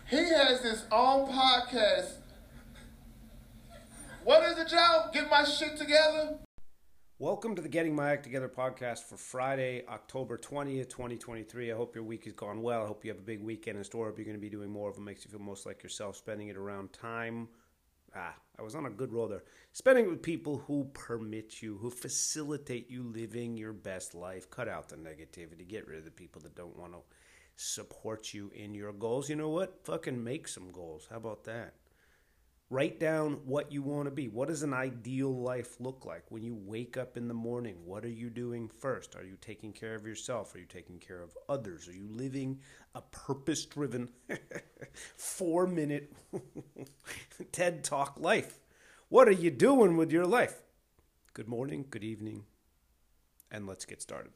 He has his own podcast. What is it, Joe? Get my shit together? Welcome to the Getting My Act Together podcast for Friday, October 20th, 2023. I hope your week has gone well. I hope you have a big weekend in store. I hope you're going to be doing more of what makes you feel most like yourself, spending it around time. I was on a good roll there. Spending it with people who permit you, who facilitate you living your best life. Cut out the negativity. Get rid of the people that don't want to support you in your goals. You know what? Fucking make some goals. How about that? Write down what you want to be. What does an ideal life look like? When you wake up in the morning, what are you doing first? Are you taking care of yourself? Are you taking care of others? Are you living a purpose-driven 4-minute TED Talk life? What are you doing with your life? Good morning, good evening, and let's get started.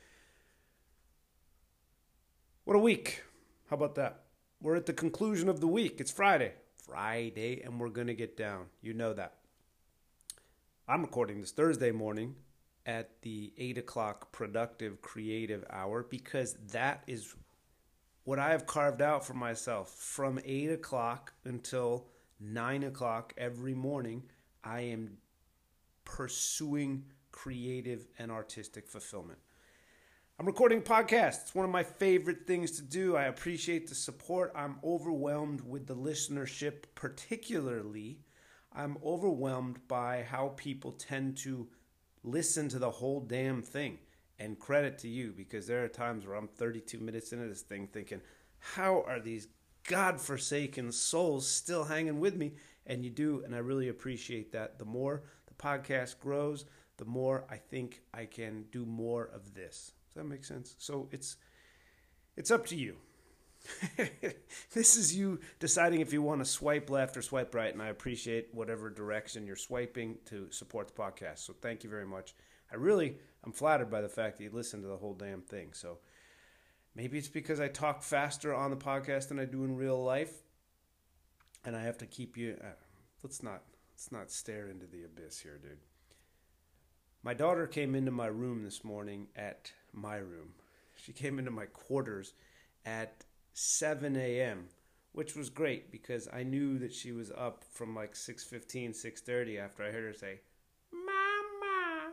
What a week. How about that? We're at the conclusion of the week. It's Friday, and we're going to get down. You know that. I'm recording this Thursday morning at the 8 o'clock productive creative hour because that is what I have carved out for myself. From 8 o'clock until 9 o'clock every morning, I am pursuing creative and artistic fulfillment. I'm recording a podcast. It's one of my favorite things to do. I appreciate the support. I'm overwhelmed with the listenership, particularly. I'm overwhelmed by how people tend to listen to the whole damn thing. And credit to you, because there are times where I'm 32 minutes into this thing thinking, how are these godforsaken souls still hanging with me? And you do, and I really appreciate that. The more the podcast grows, the more I think I can do more of this. That makes sense. So it's up to you. This is you deciding if you want to swipe left or swipe right, and I appreciate whatever direction you're swiping to support the podcast. So thank you very much. I'm flattered by the fact that you listen to the whole damn thing. So maybe it's because I talk faster on the podcast than I do in real life, and I have to keep you. Let's not stare into the abyss here, dude. My daughter came into my room this morning She came into my quarters at 7 a.m., which was great because I knew that she was up from like 6:15, 6:30 after I heard her say, "Mama."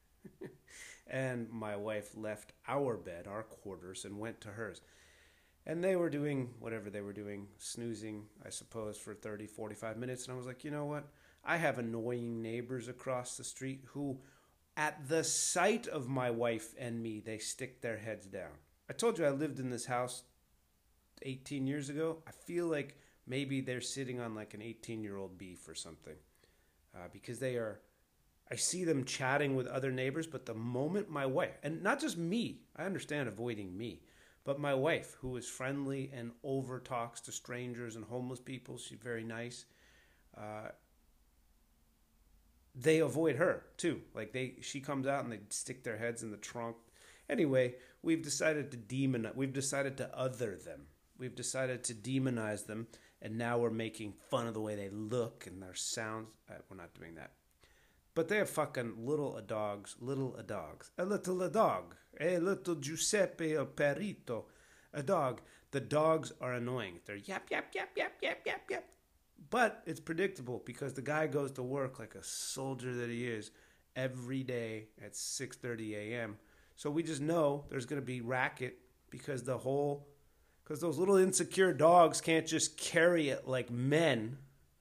And my wife left our bed, our quarters, and went to hers. And they were doing whatever they were doing, snoozing, I suppose, for 30, 45 minutes. And I was like, you know what? I have annoying neighbors across the street who, at the sight of my wife and me, they stick their heads down. I told you I lived in this house 18 years ago. I feel like maybe they're sitting on like an 18-year-old beef or something. Because I see them chatting with other neighbors, but the moment my wife, and not just me, I understand avoiding me, but my wife, who is friendly and over talks to strangers and homeless people, she's very nice, they avoid her too. Like she comes out and they stick their heads in the trunk. Anyway, we've decided to other them. We've decided to demonize them, and now we're making fun of the way they look and their sounds. We're not doing that. But they have fucking little dogs. A little dog. A little Giuseppe El Perito. A dog. The dogs are annoying. They're yap, yap, yap, yap, yap, yap, yap. But it's predictable because the guy goes to work like a soldier that he is every day at 6:30 a.m. So we just know there's going to be racket because those little insecure dogs can't just carry it like men.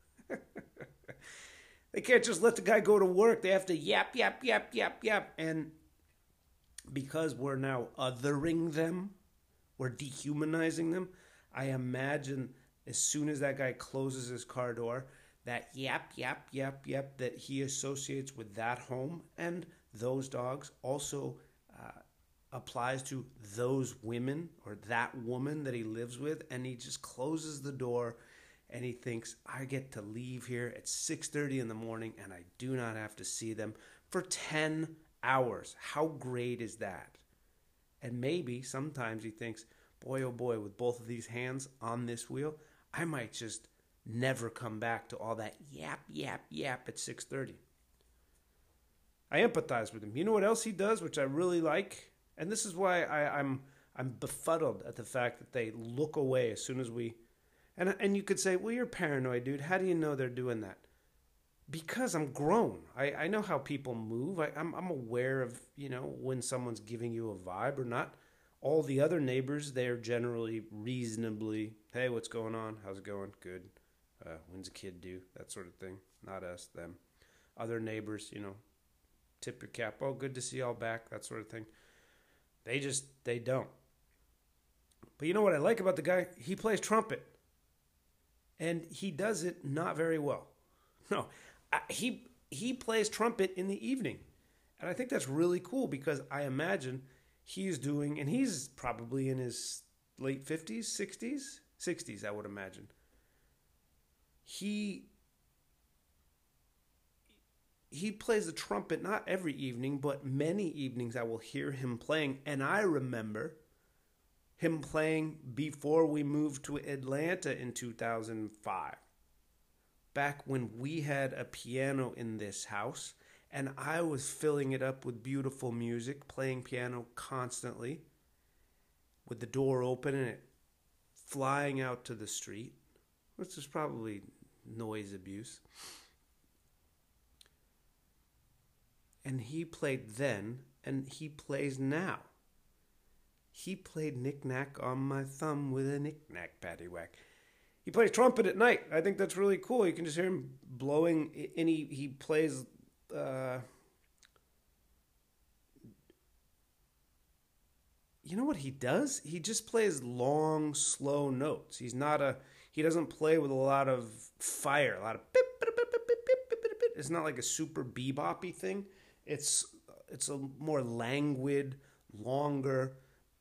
They can't just let the guy go to work. They have to yap, yap, yap, yap, yap. And because we're now othering them, we're dehumanizing them, I imagine as soon as that guy closes his car door, that yap, yap, yap, yap that he associates with that home and those dogs also applies to those women or that woman that he lives with. And he just closes the door and he thinks, I get to leave here at 6:30 in the morning and I do not have to see them for 10 hours. How great is that? And maybe sometimes he thinks, boy, oh boy, with both of these hands on this wheel, I might just never come back to all that yap, yap, yap at 6:30. I empathize with him. You know what else he does, which I really like? And this is why I'm befuddled at the fact that they look away as soon as we And you could say, well, you're paranoid, dude. How do you know they're doing that? Because I'm grown. I know how people move. I'm aware of, when someone's giving you a vibe or not. All the other neighbors, they're generally reasonably, hey, what's going on? How's it going? Good. When's the kid due? That sort of thing. Not us, them. Other neighbors, tip your cap. Oh, good to see y'all back. That sort of thing. They don't. But you know what I like about the guy? He plays trumpet. And he does it not very well. No, he plays trumpet in the evening. And I think that's really cool because I imagine he's doing, and he's probably in his late 50s, 60s, I would imagine. He plays the trumpet not every evening, but many evenings I will hear him playing. And I remember him playing before we moved to Atlanta in 2005. Back when we had a piano in this house, and I was filling it up with beautiful music, playing piano constantly, with the door open and it flying out to the street, which is probably noise abuse. And he played then, and he plays now. He played knick-knack on my thumb with a knick-knack paddywhack. He plays trumpet at night. I think that's really cool. You can just hear him blowing, and he plays... you know what he does? He just plays long, slow notes. He doesn't play with a lot of fire, a lot of bip, bip, bip, bip, bip, bip, bip, bip. It's not like a super beboppy thing. It's a more languid, longer.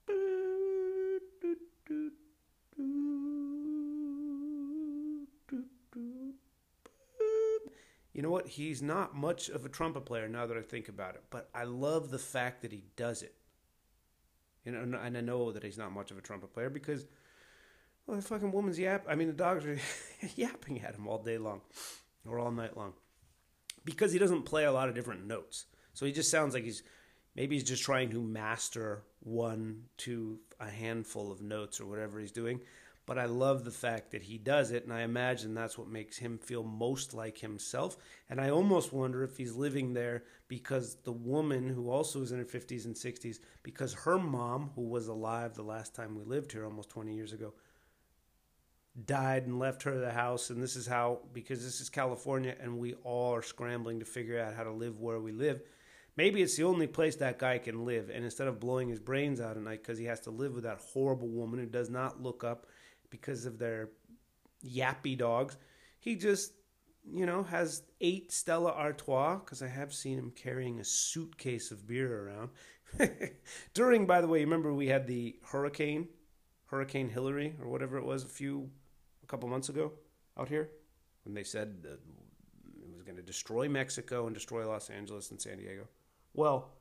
You know what? He's not much of a trumpet player now that I think about it, but I love the fact that he does it. And I know that he's not much of a trumpet player because, well, the fucking woman's the dogs are yapping at him all day long or all night long because he doesn't play a lot of different notes. So he just sounds like he's just trying to master one to a handful of notes or whatever he's doing. But I love the fact that he does it, and I imagine that's what makes him feel most like himself. And I almost wonder if he's living there because the woman, who also is in her 50s and 60s, because her mom, who was alive the last time we lived here almost 20 years ago, died and left her the house. And this is how, because this is California, and we all are scrambling to figure out how to live where we live. Maybe it's the only place that guy can live. And instead of blowing his brains out at night because he has to live with that horrible woman who does not look up because of their yappy dogs, he just, has 8 Stella Artois, because I have seen him carrying a suitcase of beer around. During, by the way, remember we had the Hurricane Hillary, or whatever it was, a couple months ago out here, when they said that it was going to destroy Mexico and destroy Los Angeles and San Diego. Well,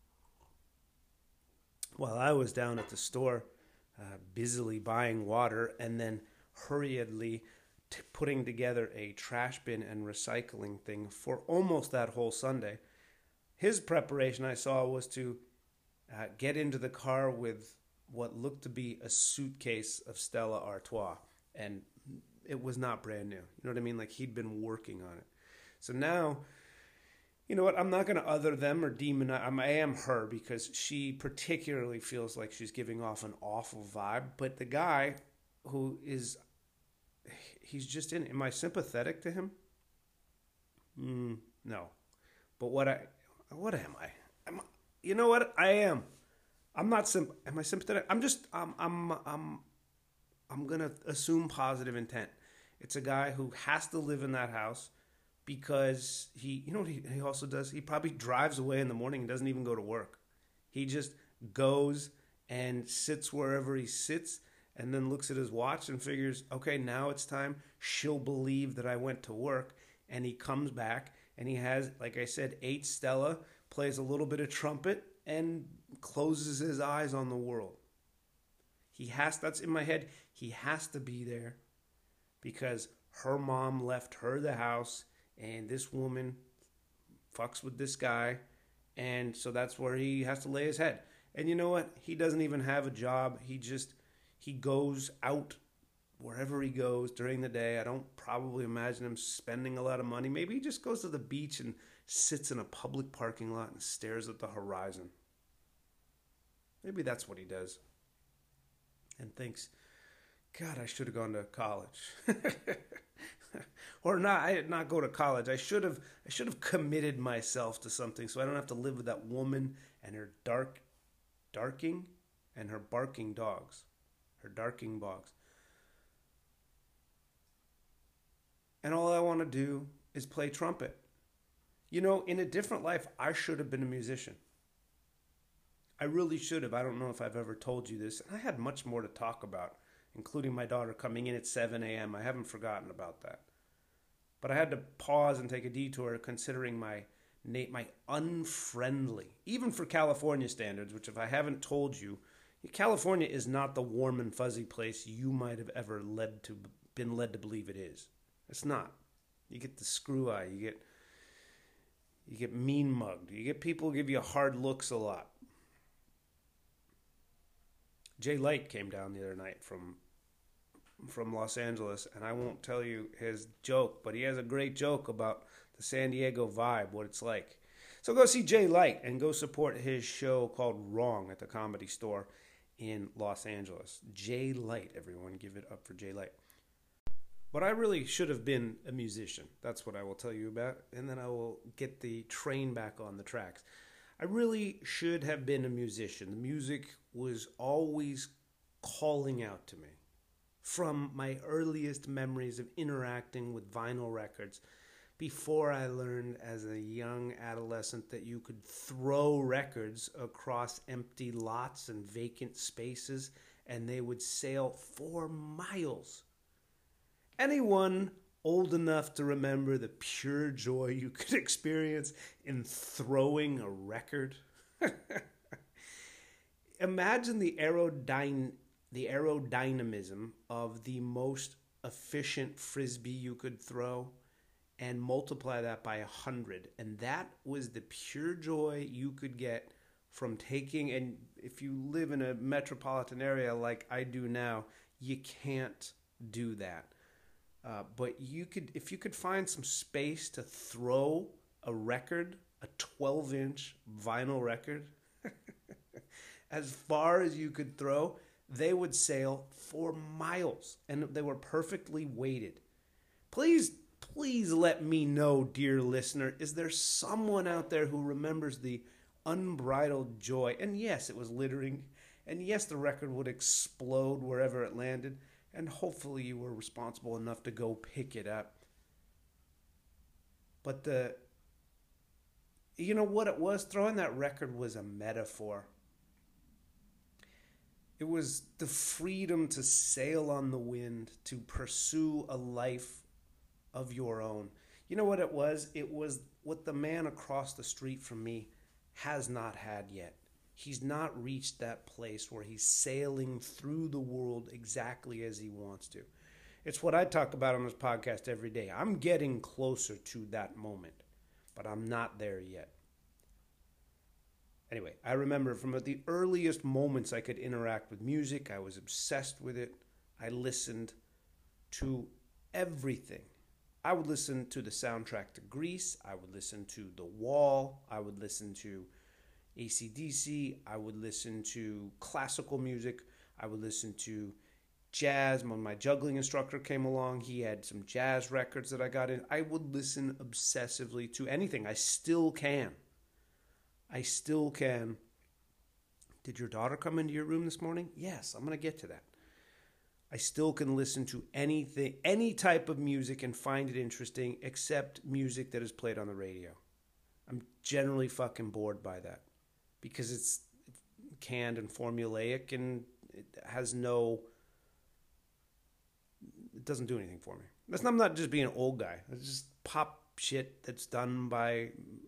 while I was down at the store busily buying water and then hurriedly putting together a trash bin and recycling thing for almost that whole Sunday, his preparation I saw was to get into the car with what looked to be a suitcase of Stella Artois, and it was not brand new. You know what I mean? Like, he'd been working on it. So now, you know what? I'm not going to other them or demonize. I am her because she particularly feels like she's giving off an awful vibe. But the guy who is, he's just in. Am I sympathetic to him? No. But what am I? You know what? I am. I'm not am I sympathetic? I'm going to assume positive intent. It's a guy who has to live in that house because you know what he also does? He probably drives away in the morning and doesn't even go to work. He just goes and sits wherever he sits and then looks at his watch and figures, okay, now it's time. She'll believe that I went to work. And he comes back and he has, like I said, 8 Stella, plays a little bit of trumpet, and closes his eyes on the world. That's in my head, he has to be there because her mom left her the house and this woman fucks with this guy, and so that's where he has to lay his head. And you know what? He doesn't even have a job. He goes out wherever he goes during the day. I don't probably imagine him spending a lot of money. Maybe he just goes to the beach and sits in a public parking lot and stares at the horizon. Maybe that's what he does. And thinks, God, I should have gone to college. Or not go to college. I should have committed myself to something so I don't have to live with that woman and her darking and her barking dogs. Her darking dogs. And all I want to do is play trumpet. You know, in a different life, I should have been a musician. I really should have. I don't know if I've ever told you this. And I had much more to talk about, including my daughter coming in at 7 a.m. I haven't forgotten about that. But I had to pause and take a detour considering my unfriendly, even for California standards, which if I haven't told you, California is not the warm and fuzzy place you might have ever been led to believe it is. It's not. You get the screw eye. You get mean mugged. You get people who give you hard looks a lot. Jay Light came down the other night from Los Angeles, and I won't tell you his joke, but he has a great joke about the San Diego vibe, what it's like. So go see Jay Light and go support his show called Wrong at the Comedy Store in Los Angeles. Jay Light, everyone, give it up for Jay Light. But I really should have been a musician. That's what I will tell you about, and then I will get the train back on the tracks. I really should have been a musician. The music was always calling out to me. From my earliest memories of interacting with vinyl records, before I learned as a young adolescent that you could throw records across empty lots and vacant spaces and they would sail for miles. Anyone old enough to remember the pure joy you could experience in throwing a record? Imagine the aerodynamism of the most efficient frisbee you could throw and multiply that by 100. And that was the pure joy you could get from taking, and if you live in a metropolitan area like I do now, you can't do that. But you could, if you could find some space to throw a record, a 12-inch vinyl record, as far as you could throw, they would sail for miles, and they were perfectly weighted. Please let me know, dear listener, is there someone out there who remembers the unbridled joy? And yes, it was littering, and yes, the record would explode wherever it landed, and hopefully you were responsible enough to go pick it up. But you know what it was? Throwing that record was a metaphor. It was the freedom to sail on the wind, to pursue a life of your own. You know what it was? It was what the man across the street from me has not had yet. He's not reached that place where he's sailing through the world exactly as he wants to. It's what I talk about on this podcast every day. I'm getting closer to that moment, but I'm not there yet. Anyway, I remember from the earliest moments I could interact with music, I was obsessed with it. I listened to everything. I would listen to the soundtrack to Grease. I would listen to The Wall. I would listen to AC/DC. I would listen to classical music. I would listen to jazz. When my juggling instructor came along, he had some jazz records that I got in. I would listen obsessively to anything. I still can. Did your daughter come into your room this morning? Yes, I'm going to get to that. I still can listen to anything, any type of music and find it interesting except music that is played on the radio. I'm generally fucking bored by that because it's canned and formulaic and it doesn't do anything for me. I'm not just being an old guy. It's just pop shit that's done by,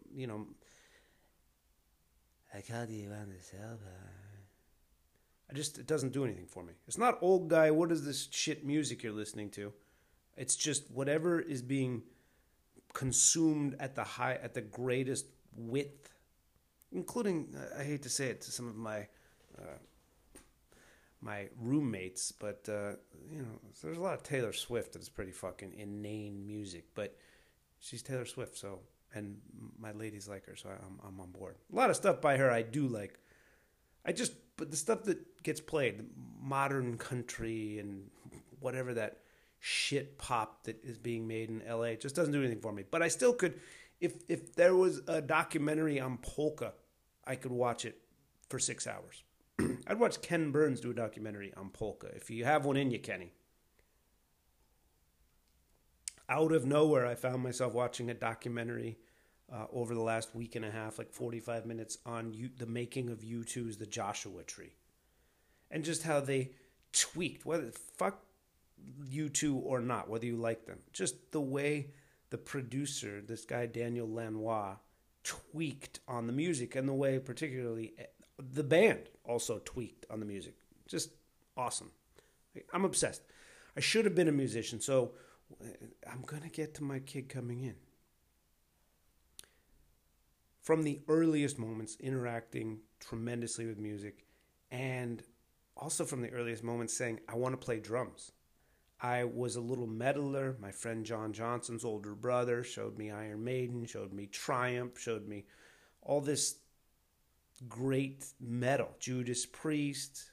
I called you on the cell phone. It doesn't do anything for me. It's not old guy, what is this shit music you're listening to? It's just whatever is being consumed at the greatest width, including, I hate to say it to some of my roommates, but there's a lot of Taylor Swift that's pretty fucking inane music, but she's Taylor Swift, so, and my ladies like her, so I'm on board. A lot of stuff by her I do like. But the stuff that gets played, modern country and whatever that shit pop that is being made in LA, it just doesn't do anything for me. But I still could, if there was a documentary on polka, I could watch it for 6 hours. I'd watch Ken Burns do a documentary on polka. If you have one in you, Kenny. Out of nowhere, I found myself watching a documentary over the last week and a half, like 45 minutes, on the making of U2's The Joshua Tree. And just how they tweaked, whether fuck U2 or not, whether you like them. Just the way the producer, this guy Daniel Lanois, tweaked on the music, and the way particularly the band also tweaked on the music. Just awesome. I'm obsessed. I should have been a musician, so I'm going to get to my kid coming in. From the earliest moments, interacting tremendously with music, and also from the earliest moments saying, I want to play drums. I was a little meddler. My friend John Johnson's older brother showed me Iron Maiden, showed me Triumph, showed me all this great metal. Judas Priest.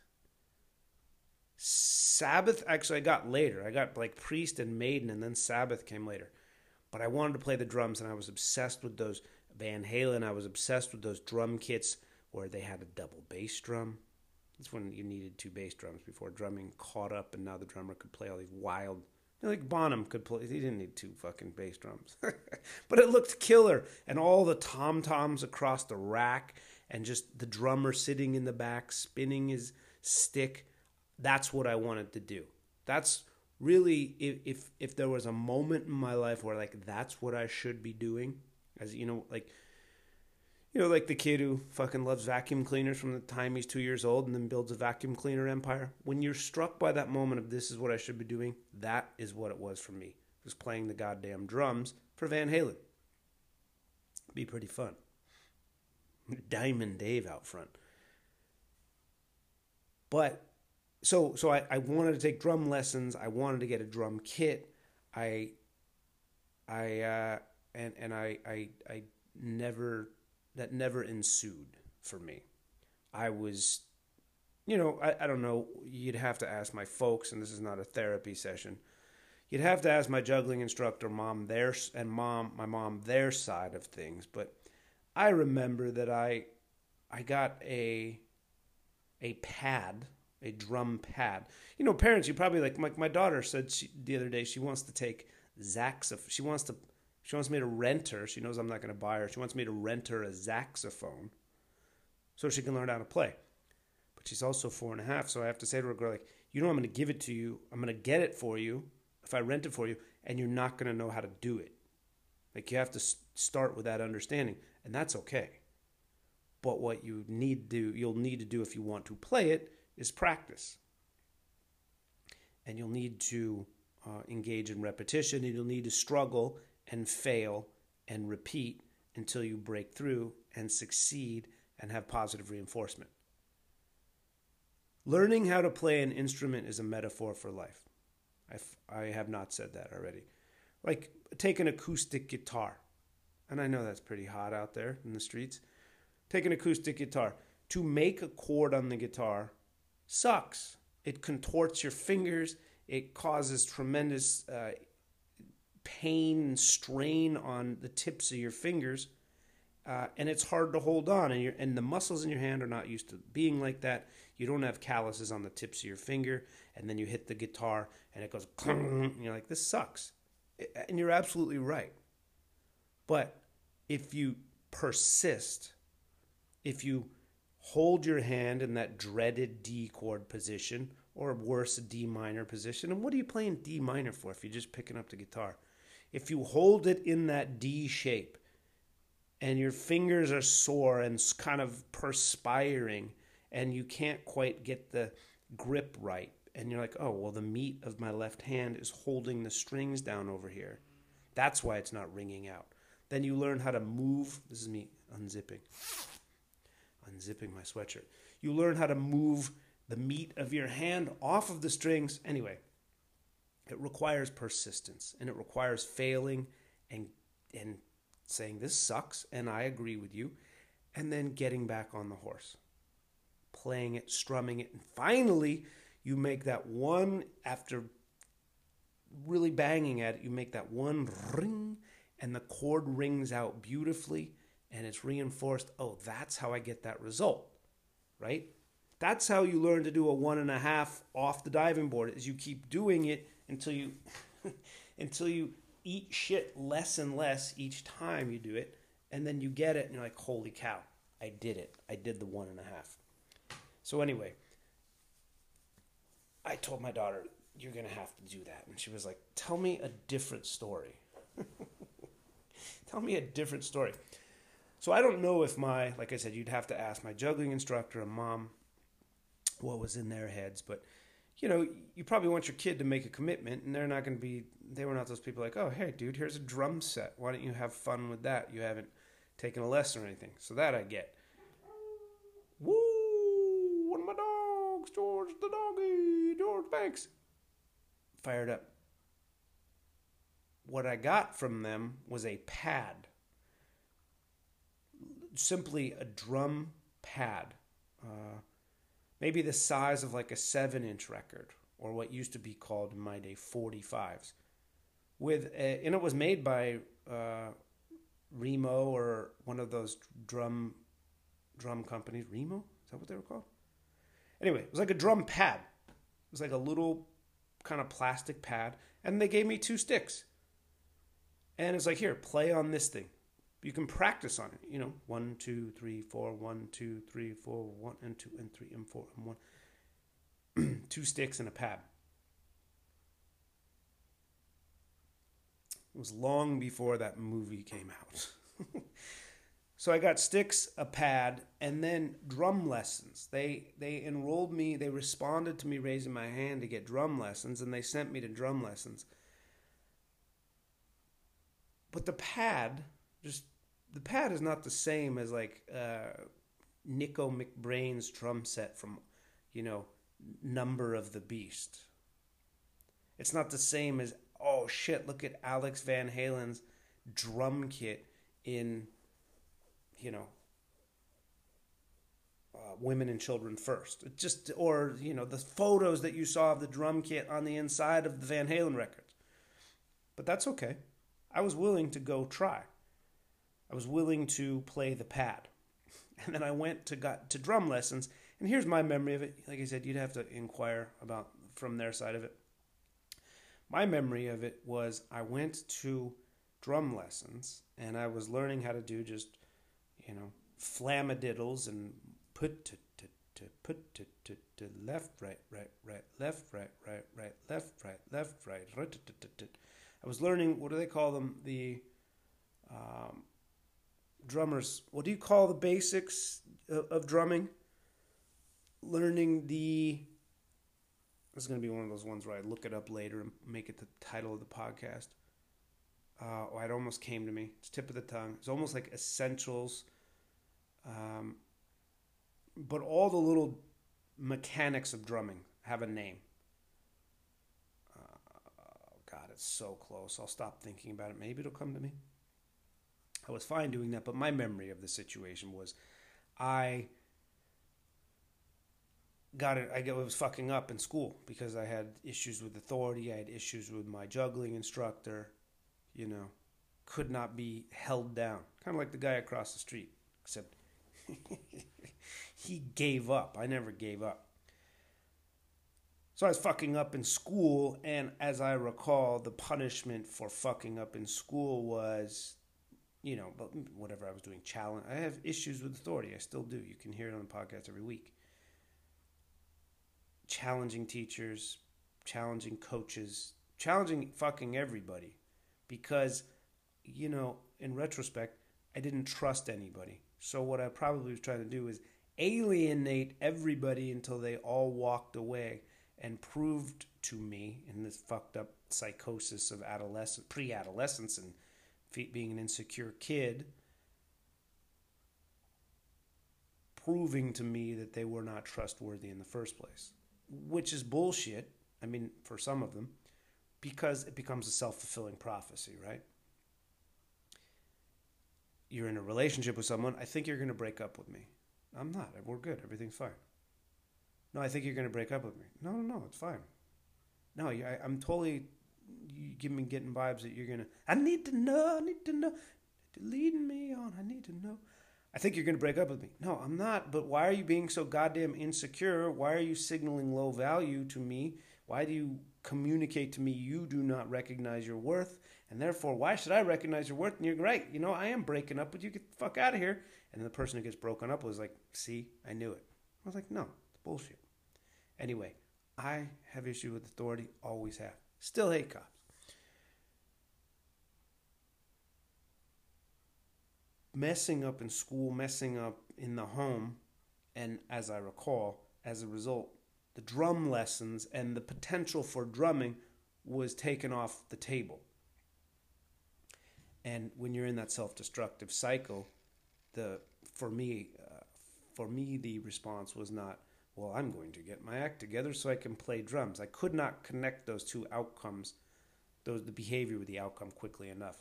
Sabbath, actually, I got later. I got like Priest and Maiden, and then Sabbath came later. But I wanted to play the drums, and I was obsessed with those. Van Halen, I was obsessed with those drum kits where they had a double bass drum. That's when you needed 2 bass drums before drumming caught up, and now the drummer could play all these wild... like Bonham could play. He didn't need 2 fucking bass drums. But it looked killer. And all the tom-toms across the rack, and just the drummer sitting in the back, spinning his stick. That's what I wanted to do. That's really, if there was a moment in my life where, like, that's what I should be doing... As like the kid who fucking loves vacuum cleaners from the time he's 2 years old and then builds a vacuum cleaner empire. When you're struck by that moment of this is what I should be doing, that is what it was for me. It was playing the goddamn drums for Van Halen. Be pretty fun. Diamond Dave out front. But so I wanted to take drum lessons. I wanted to get a drum kit. I never, that never ensued for me. I was, I don't know, you'd have to ask my folks, and this is not a therapy session. You'd have to ask my juggling instructor, my mom, their side of things. But I remember that I got a pad, a drum pad. Parents, you probably like my daughter said the other day she wants to take She wants me to rent her. She knows I'm not going to buy her. She wants me to rent her a saxophone so she can learn how to play. But she's also 4.5, so I have to say to her, girl, like, I'm going to give it to you. I'm going to get it for you if I rent it for you, and you're not going to know how to do it. Like, you have to start with that understanding, and that's okay. But what you'll need to do if you want to play it is practice. And you'll need to engage in repetition, and you'll need to struggle and fail and repeat until you break through and succeed and have positive reinforcement. Learning how to play an instrument is a metaphor for life. I have not said that already. Like, take an acoustic guitar. And I know that's pretty hot out there in the streets. Take an acoustic guitar. To make a chord on the guitar sucks. It contorts your fingers. It causes tremendous pain and strain on the tips of your fingers, and it's hard to hold on, and the muscles in your hand are not used to being like that. You don't have calluses on the tips of your finger, and then you hit the guitar and it goes and you're like, this sucks. And you're absolutely right. But if you persist, if you hold your hand in that dreaded D chord position, or worse, a D minor position, and what are you playing D minor for if you're just picking up the guitar? If you hold it in that D shape and your fingers are sore and kind of perspiring and you can't quite get the grip right, and you're like, oh, well, the meat of my left hand is holding the strings down over here. That's why it's not ringing out. Then you learn how to move. This is me unzipping my sweatshirt. You learn how to move the meat of your hand off of the strings. Anyway, it requires persistence, and it requires failing and saying this sucks and I agree with you, and then getting back on the horse, playing it, strumming it, and finally you make that one, after really banging at it, you make that one ring, and the chord rings out beautifully, and it's reinforced. Oh, that's how I get that result, right? That's how you learn to do a 1.5 off the diving board, is you keep doing it until you until you eat shit less and less each time you do it, and then you get it and you're like, holy cow, I did it. I did the 1.5. So anyway, I told my daughter, you're going to have to do that. And she was like, tell me a different story. Tell me a different story. So I don't know if like I said, you'd have to ask my juggling instructor and mom what was in their heads. But, you probably want your kid to make a commitment, and they were not those people like, oh, hey, dude, here's a drum set. Why don't you have fun with that? You haven't taken a lesson or anything. So that I get. Woo! One of my dogs, George the doggy, George Banks. Fired up. What I got from them was a pad. Simply a drum pad. Maybe the size of like a 7-inch record, or what used to be called in my day 45s. And it was made by Remo, or one of those drum companies. Remo? Is that what they were called? Anyway, it was like a drum pad. It was like a little kind of plastic pad, and they gave me 2 sticks. And it's like, here, play on this thing. You can practice on it, 1, 2, 3, 4, 1, 2, 3, 4, 1 and 2 and 3 and 4 and 1. 2 sticks and a pad. It was long before that movie came out. So I got sticks, a pad, and then drum lessons. They enrolled me, they responded to me raising my hand to get drum lessons, and they sent me to drum lessons. But the pad is not the same as like Nico McBrain's drum set from, Number of the Beast. It's not the same as, oh shit, look at Alex Van Halen's drum kit in, Women and Children First. It just, or, the photos that you saw of the drum kit on the inside of the Van Halen records. But that's okay. I was willing to go try. I was willing to play the pad. And then I got to drum lessons. And here's my memory of it. Like I said, you'd have to inquire about from their side of it. My memory of it was I went to drum lessons, and I was learning how to do just, flamadiddles and put left, right, left, right, left, right. I was learning, what do they call them? The drummers. What do you call the basics of drumming? Learning this is going to be one of those ones where I look it up later and make it the title of the podcast. It almost came to me. It's tip of the tongue. It's almost like essentials. But all the little mechanics of drumming have a name. God, it's so close. I'll stop thinking about it. Maybe it'll come to me. I was fine doing that, but my memory of the situation was I was fucking up in school because I had issues with authority. I had issues with my juggling instructor. Could not be held down. Kind of like the guy across the street, except he gave up. I never gave up. So I was fucking up in school, and as I recall, the punishment for fucking up in school was, whatever I was doing, challenge. I have issues with authority. I still do. You can hear it on the podcast every week. Challenging teachers, challenging coaches, challenging fucking everybody. Because, in retrospect, I didn't trust anybody. So what I probably was trying to do is alienate everybody until they all walked away and proved to me, in this fucked up psychosis of pre-adolescence and being an insecure kid, proving to me that they were not trustworthy in the first place, which is bullshit. I mean, for some of them, because it becomes a self-fulfilling prophecy, right? You're in a relationship with someone, I think you're going to break up with me. I'm not. We're good. Everything's fine. No, I think you're going to break up with me. No, it's fine. No, I'm totally getting vibes that you're going to, I need to know. Leading me on, I need to know. I think you're going to break up with me. No, I'm not. But why are you being so goddamn insecure? Why are you signaling low value to me? Why do you communicate to me you do not recognize your worth? And therefore, why should I recognize your worth? And you're right. I am breaking up with you. Get the fuck out of here. And the person who gets broken up was like, see, I knew it. I was like, no, it's bullshit. Anyway, I have issue with authority. Always have. Still hate cops. Messing up in school, messing up in the home, and as I recall, as a result, the drum lessons and the potential for drumming was taken off the table. And when you're in that self-destructive cycle, for me, the response was not, well, I'm going to get my act together so I can play drums. I could not connect those two outcomes, the behavior with the outcome quickly enough.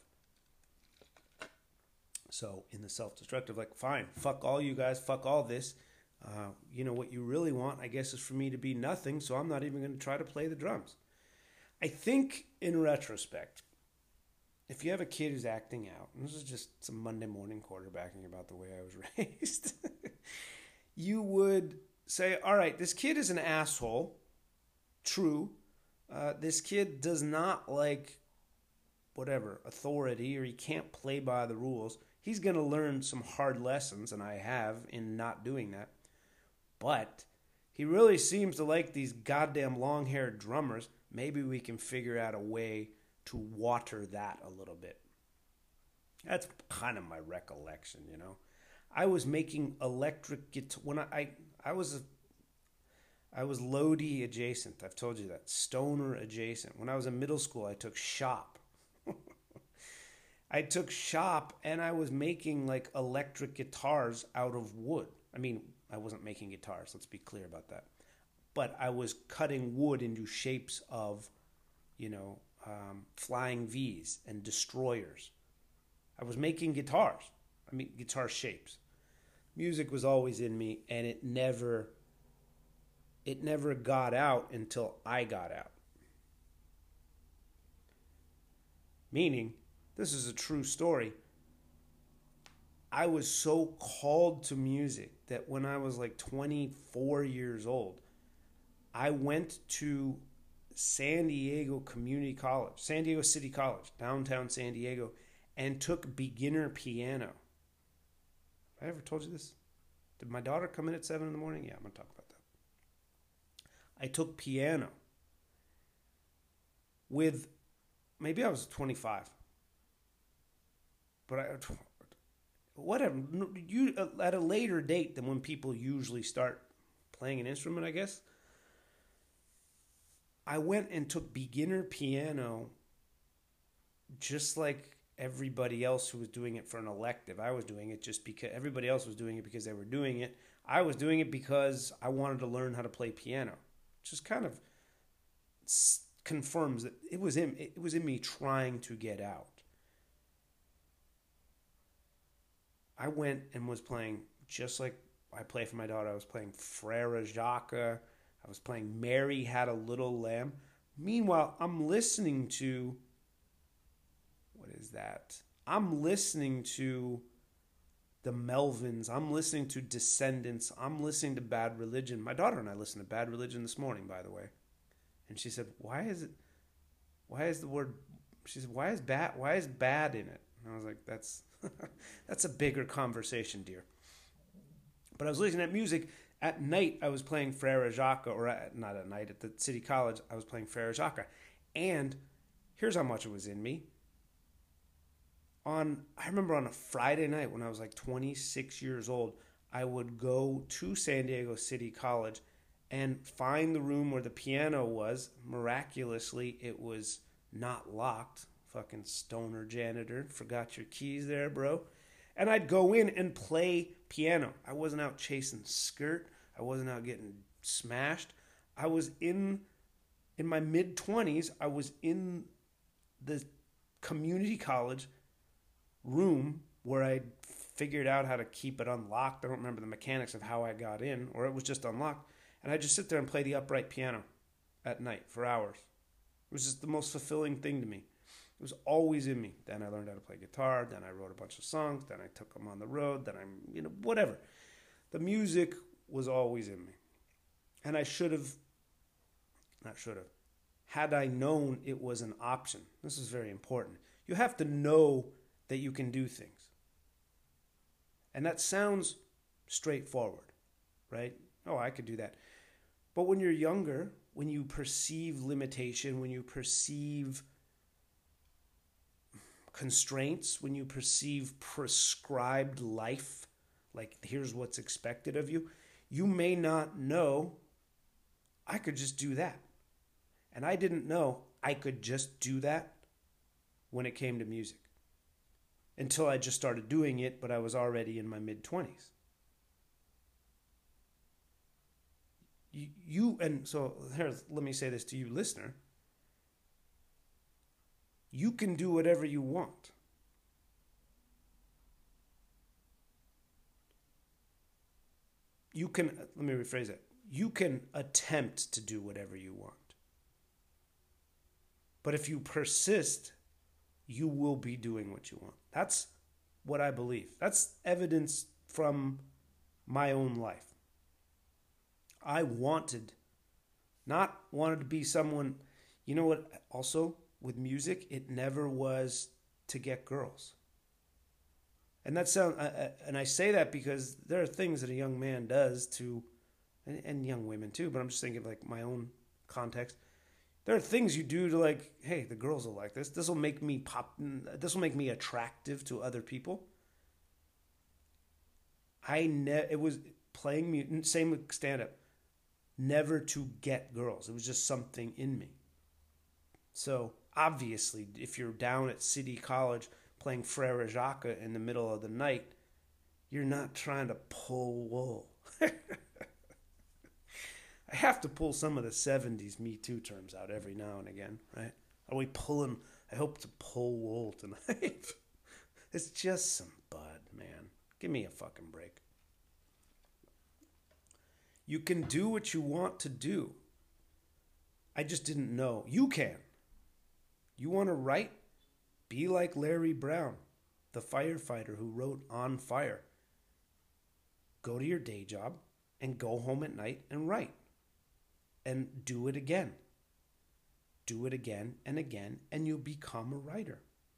So in the self-destructive, like, fine, fuck all you guys, fuck all this. What you really want, I guess, is for me to be nothing, so I'm not even going to try to play the drums. I think, in retrospect, if you have a kid who's acting out, and this is just some Monday morning quarterbacking about the way I was raised, you would say, all right, this kid is an asshole. True. This kid does not like authority, or he can't play by the rules. He's going to learn some hard lessons, and I have in not doing that. But he really seems to like these goddamn long-haired drummers. Maybe we can figure out a way to water that a little bit. That's kind of my recollection, I was making electric guitar when I was Lodi adjacent. I've told you that. Stoner adjacent. When I was in middle school, I took shop. And I was making like electric guitars out of wood. I mean, I wasn't making guitars, let's be clear about that. But I was cutting wood into shapes of, flying V's and destroyers. I was making guitars. Guitar shapes. Music was always in me, and it never got out until I got out. Meaning, this is a true story. I was so called to music that when I was like 24 years old, I went to San Diego City College, downtown San Diego, and took beginner piano. Have I ever told you this? Did my daughter come in at 7 in the morning? Yeah, I'm going to talk about that. I took piano with, maybe I was 25. But at a later date than when people usually start playing an instrument, I guess. I went and took beginner piano just like everybody else who was doing it for an elective. I was doing it just because everybody else was doing it because they were doing it. I was doing it because I wanted to learn how to play piano. Just kind of confirms that it was in me trying to get out. I went and was playing just like I play for my daughter. I was playing Frere Jacques. I was playing Mary Had a Little Lamb. Meanwhile, I'm listening to, what is that? I'm listening to the Melvins. I'm listening to Descendants. I'm listening to Bad Religion. My daughter and I listened to Bad Religion this morning, by the way. And she said, why is bad in it? And I was like, that's a bigger conversation, dear. But I was listening to music. At night, I was playing Frere Jacques, not at night, at the City College, I was playing Frere Jacques. And here's how much it was in me. I remember on a Friday night when I was like 26 years old, I would go to San Diego City College and find the room where the piano was. Miraculously, it was not locked. Fucking stoner janitor. Forgot your keys there, bro. And I'd go in and play piano. I wasn't out chasing skirt. I wasn't out getting smashed. I was in my mid-20s. I was in the community college room where I figured out how to keep it unlocked. I don't remember the mechanics of how I got in, or it was just unlocked. And I just sit there and play the upright piano at night for hours. It was just the most fulfilling thing to me. It was always in me. Then I learned how to play guitar. Then I wrote a bunch of songs. Then I took them on the road. Then whatever. The music was always in me. And had I known it was an option. This is very important. You have to know that you can do things. And that sounds straightforward, right? Oh, I could do that. But when you're younger, when you perceive limitation, when you perceive constraints, when you perceive prescribed life, like here's what's expected of you, you may not know I could just do that. And I didn't know I could just do that when it came to music until I just started doing it, but I was already in my mid-20s. And so here, let me say this to you, listener. You can do whatever you want. Let me rephrase that. You can attempt to do whatever you want. But if you persist, you will be doing what you want. That's what I believe. That's evidence from my own life. I wanted to be someone, you know what, also with music, it never was to get girls. And and I say that because there are things that a young man does and young women too, but I'm just thinking of like my own context. There are things you do to like, hey, the girls will like this. This will make me this will make me attractive to other people. It was playing music, same with stand-up. Never to get girls. It was just something in me. So obviously, if you're down at City College playing Frere Jacques in the middle of the night, you're not trying to pull wool. I have to pull some of the 70s Me Too terms out every now and again, right? Are we pulling? I hope to pull wool tonight. It's just some bud, man. Give me a fucking break. You can do what you want to do. I just didn't know. You can. You want to write? Be like Larry Brown, the firefighter who wrote On Fire. Go to your day job and go home at night and write. And do it again. Do it again and again, and you'll become a writer.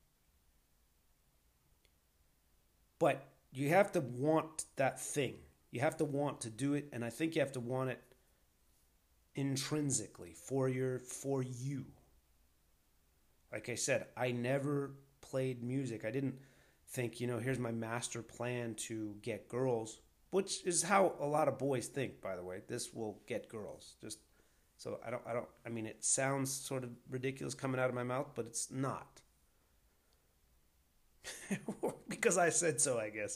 But you have to want that thing. You have to want to do it, and I think you have to want it intrinsically for you. Like I said, I never played music. I didn't think, here's my master plan to get girls, which is how a lot of boys think, by the way. This will get girls. So I mean, it sounds sort of ridiculous coming out of my mouth, but it's not. Because I said so, I guess.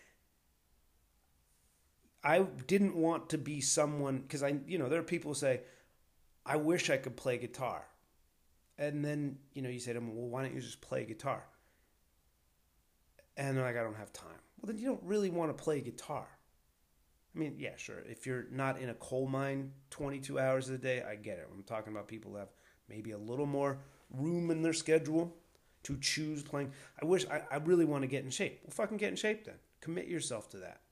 I didn't want to be someone, because there are people who say, I wish I could play guitar. And then, you say to them, well, why don't you just play guitar? And they're like, I don't have time. Well, then you don't really want to play guitar. I mean, yeah, sure. If you're not in a coal mine 22 hours a day, I get it. I'm talking about people who have maybe a little more room in their schedule to choose playing. I really want to get in shape. Well, fucking get in shape then. Commit yourself to that.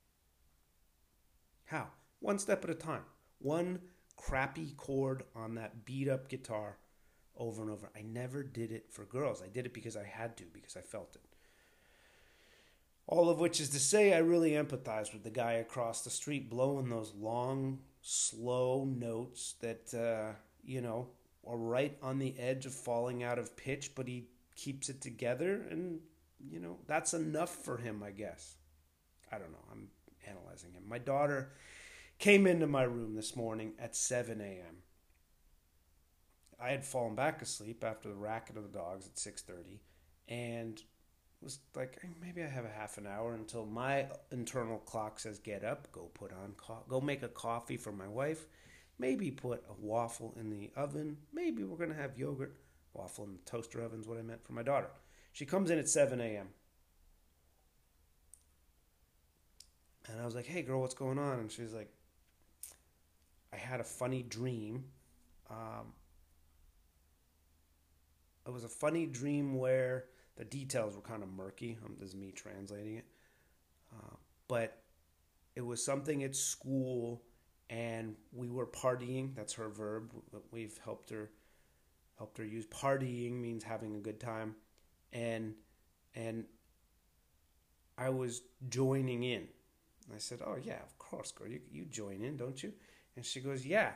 How? One step at a time. One crappy chord on that beat up guitar over and over. I never did it for girls. I did it because I had to, because I felt it. All of which is to say, I really empathized with the guy across the street blowing those long, slow notes that, are right on the edge of falling out of pitch, but he keeps it together, and, that's enough for him, I guess. I don't know. I'm analyzing him. My daughter came into my room this morning at 7 a.m. I had fallen back asleep after the racket of the dogs at 6:30, and was like, maybe I have a half an hour until my internal clock says get up, go make a coffee for my wife, maybe put a waffle in the oven, maybe we're going to have yogurt. Waffle in the toaster oven is what I meant for my daughter. She comes in at 7 a.m. And I was like, hey girl, what's going on? And she's like, I had a funny dream. It was a funny dream where the details were kind of murky. This is me translating it. But it was something at school and we were partying. That's her verb. We've helped her use partying means having a good time. And I was joining in. I said, oh yeah, of course, girl. You join in, don't you? And she goes, yeah.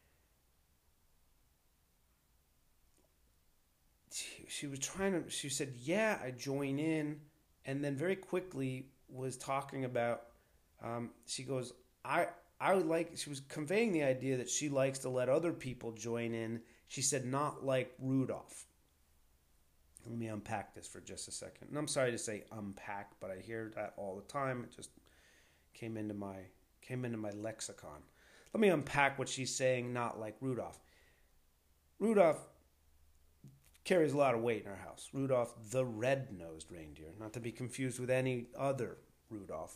She said, yeah, I join in. And then very quickly was talking about, she goes, she was conveying the idea that she likes to let other people join in. She said, not like Rudolph. Let me unpack this for just a second. And I'm sorry to say unpack, but I hear that all the time. It just came into my lexicon. Let me unpack what she's saying, not like Rudolph. Rudolph carries a lot of weight in our house. Rudolph the red-nosed reindeer, not to be confused with any other Rudolph.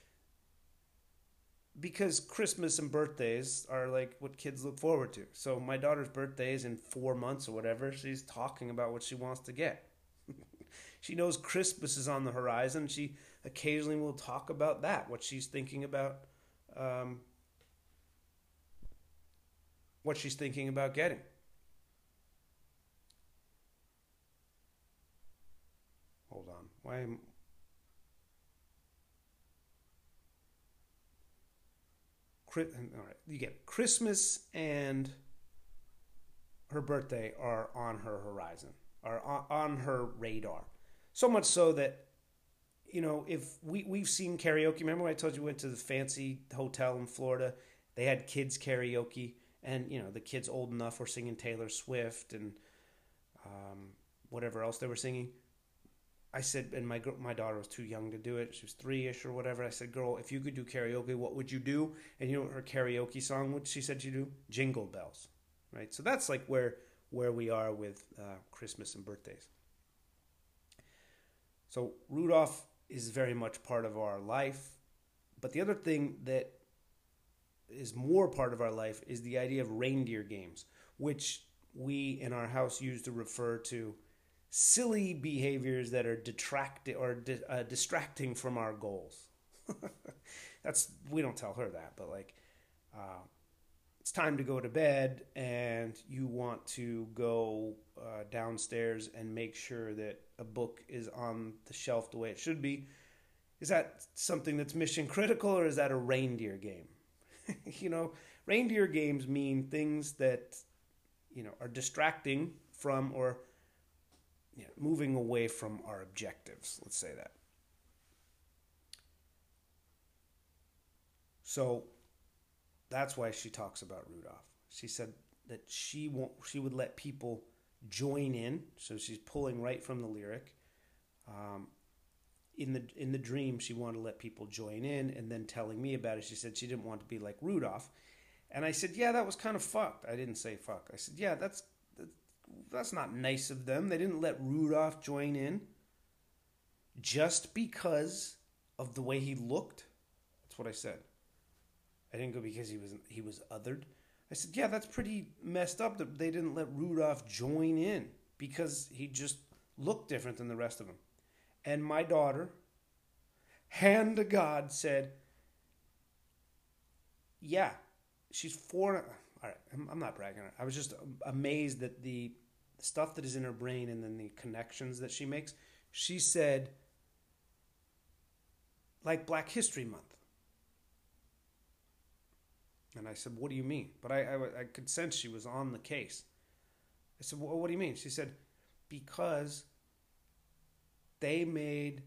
Because Christmas and birthdays are like what kids look forward to. So my daughter's birthday is in 4 months or whatever. She's talking about what she wants to get. She knows Christmas is on the horizon. She occasionally will talk about that, what she's thinking about, getting. Hold on. All right, you get it. Christmas and her birthday are on her horizon, are on her radar. So much so that, if we've seen karaoke. Remember when I told you we went to the fancy hotel in Florida? They had kids karaoke, and the kids old enough were singing Taylor Swift and whatever else they were singing. I said, and my daughter was too young to do it. She was 3-ish or whatever. I said, girl, if you could do karaoke, what would you do? And you know what her karaoke song, what she said she'd do? Jingle Bells, right? So that's like where we are with Christmas and birthdays. So Rudolph is very much part of our life. But the other thing that is more part of our life is the idea of reindeer games, which we in our house use to refer to silly behaviors that are distracting from our goals. We don't tell her that, but it's time to go to bed and you want to go downstairs and make sure that a book is on the shelf the way it should be. Is that something that's mission critical, or is that a reindeer game? Reindeer games mean things that are distracting from or moving away from our objectives. Let's say that. So that's why she talks about Rudolph. She said that she would let people join in. So she's pulling right from the lyric. In the dream, she wanted to let people join in, and then telling me about it, she said she didn't want to be like Rudolph. And I said, yeah, that was kind of fucked. I didn't say fuck. I said, yeah, that's not nice of them. They didn't let Rudolph join in just because of the way he looked. That's what I said. I didn't go because he was othered. I said, yeah, that's pretty messed up that they didn't let Rudolph join in because he just looked different than the rest of them. And my daughter, hand to God, said, yeah, she's 4. All right, I'm not bragging on her. I was just amazed at the stuff that is in her brain and then the connections that she makes. She said, like Black History Month. And I said, what do you mean? But I could sense she was on the case. I said, well, what do you mean? She said, because they made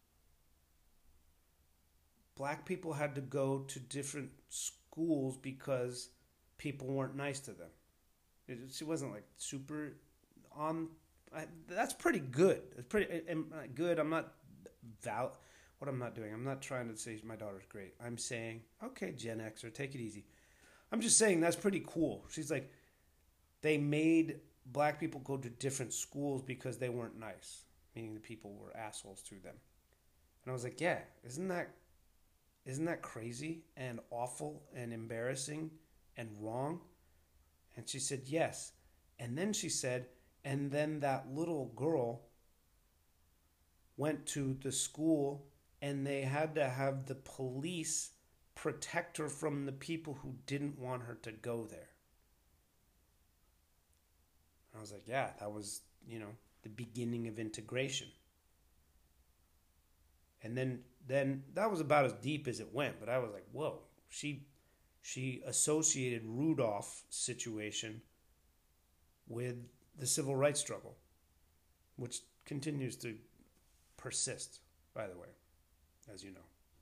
black people had to go to different schools because people weren't nice to them. She wasn't like super on That's pretty good. It's pretty good. I'm not what I'm not doing. I'm not trying to say my daughter's great. I'm saying, okay, Gen Xer, take it easy. I'm just saying that's pretty cool. She's like, they made black people go to different schools because they weren't nice, meaning the people were assholes to them. And I was like, yeah, isn't that crazy and awful and embarrassing and wrong? And she said, yes. And then she said, and then that little girl went to the school and they had to have the police protect her from the people who didn't want her to go there. And I was like, yeah, that was, the beginning of integration. And then that was about as deep as it went, but I was like, whoa, she associated Rudolph's situation with the civil rights struggle, which continues to persist, by the way, as you know.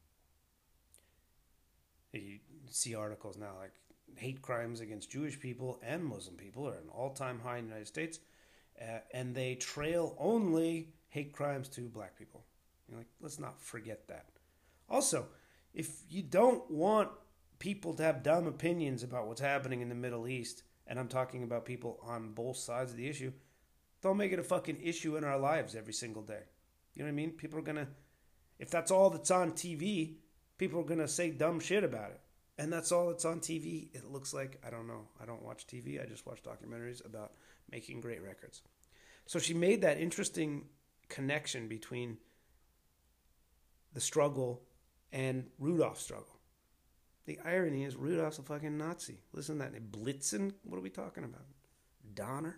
You see articles now like hate crimes against Jewish people and Muslim people are an all-time high in the United States, and they trail only hate crimes to black people. Let's not forget that. Also, if you don't want people to have dumb opinions about what's happening in the Middle East, and I'm talking about people on both sides of the issue, don't make it a fucking issue in our lives every single day. You know what I mean? People are going to, if that's all that's on TV, people are going to say dumb shit about it. And that's all that's on TV. It looks like, I don't know. I don't watch TV. I just watch documentaries about making great records. So she made that interesting connection between the struggle and Rudolph's struggle. The irony is Rudolph's a fucking Nazi. Listen to that name. Blitzen? What are we talking about? Donner?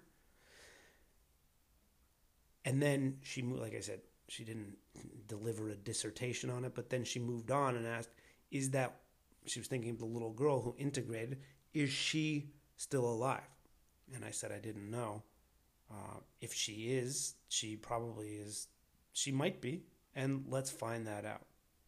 And then she moved, like I said, she didn't deliver a dissertation on it, but then she moved on and asked, she was thinking of the little girl who integrated, is she still alive? And I said I didn't know. If she is, she probably is, she might be, and let's find that out.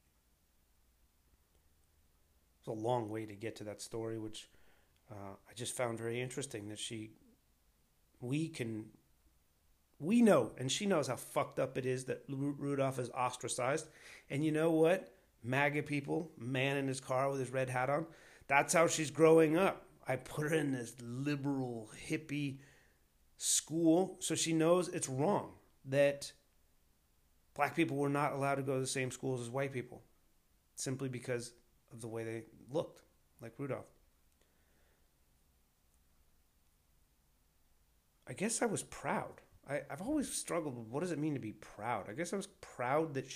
It's a long way to get to that story, which I just found very interesting that we know, and she knows how fucked up it is that Rudolph is ostracized. And you know what? MAGA people, man in his car with his red hat on, that's how she's growing up. I put her in this liberal, hippie school, so she knows it's wrong that black people were not allowed to go to the same schools as white people simply because of the way they looked, like Rudolph. I guess I was proud. I've always struggled with what does it mean to be proud. I guess I was proud that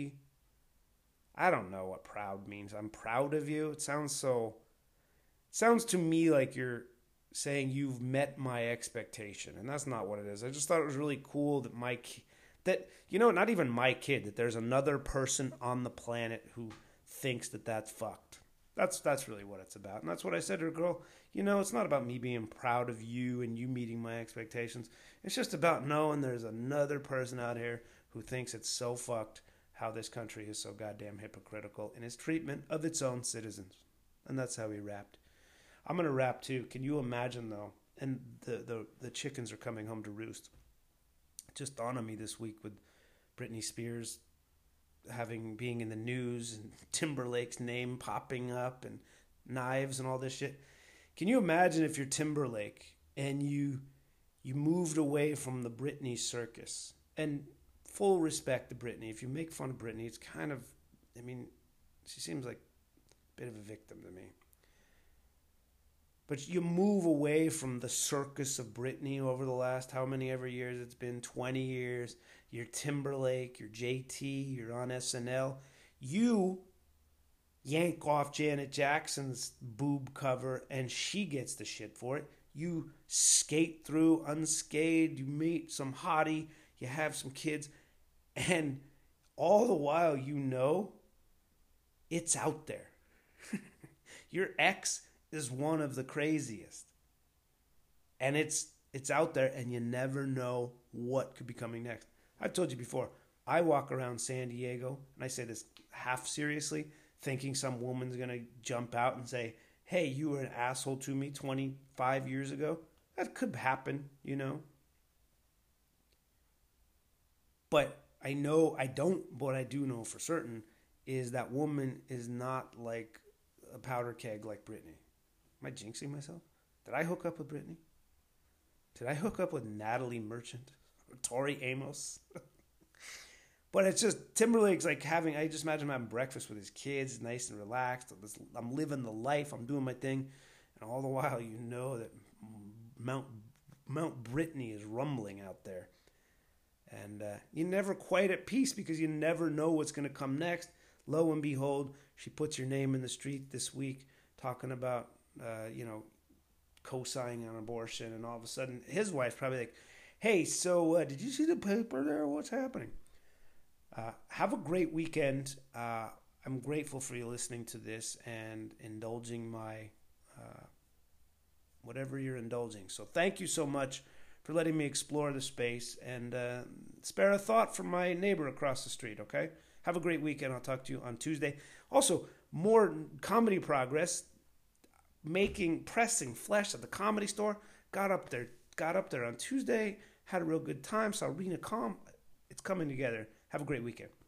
I don't know what proud means. I'm proud of you. It sounds to me like you're saying you've met my expectation, and that's not what it is. I just thought it was really cool that not even my kid, that there's another person on the planet who thinks that that's fucked. That's really what it's about. And that's what I said to her, girl, it's not about me being proud of you and you meeting my expectations. It's just about knowing there's another person out here who thinks it's so fucked how this country is so goddamn hypocritical in its treatment of its own citizens. And that's how he rapped. I'm going to rap too. Can you imagine though? And the chickens are coming home to roost. It just dawned on me this week with Britney Spears being in the news and Timberlake's name popping up and knives and all this shit. Can you imagine if you're Timberlake and you moved away from the Britney circus? And full respect to Britney. If you make fun of Britney, it's kind of, she seems like a bit of a victim to me. But you move away from the circus of Britney over the last how many ever years it's been, 20 years. You're Timberlake, you're JT, you're on SNL. You yank off Janet Jackson's boob cover and she gets the shit for it. You skate through unscathed, you meet some hottie, you have some kids, and all the while it's out there. Your ex is one of the craziest. And it's out there and you never know what could be coming next. I've told you before, I walk around San Diego, and I say this half seriously, thinking some woman's going to jump out and say, hey, you were an asshole to me 25 years ago. That could happen, But I what I do know for certain is that woman is not like a powder keg like Britney. Am I jinxing myself? Did I hook up with Britney? Did I hook up with Natalie Merchant or Tori Amos? But it's just Timberlake's like I just imagine him having breakfast with his kids, nice and relaxed. I'm living the life, I'm doing my thing. And all the while, you know that Mount Brittany is rumbling out there. And you're never quite at peace because you never know what's going to come next. Lo and behold, she puts your name in the street this week talking about, co-signing on abortion. And all of a sudden, his wife's probably like, hey, so did you see the paper there? What's happening? Have a great weekend. I'm grateful for you listening to this and indulging my whatever you're indulging. So thank you so much for letting me explore the space and spare a thought for my neighbor across the street, okay? Have a great weekend. I'll talk to you on Tuesday. Also, more comedy progress. Pressing Flesh at the Comedy Store. Got up there on Tuesday. Had a real good time. Saw Rena Calm. It's coming together. Have a great weekend.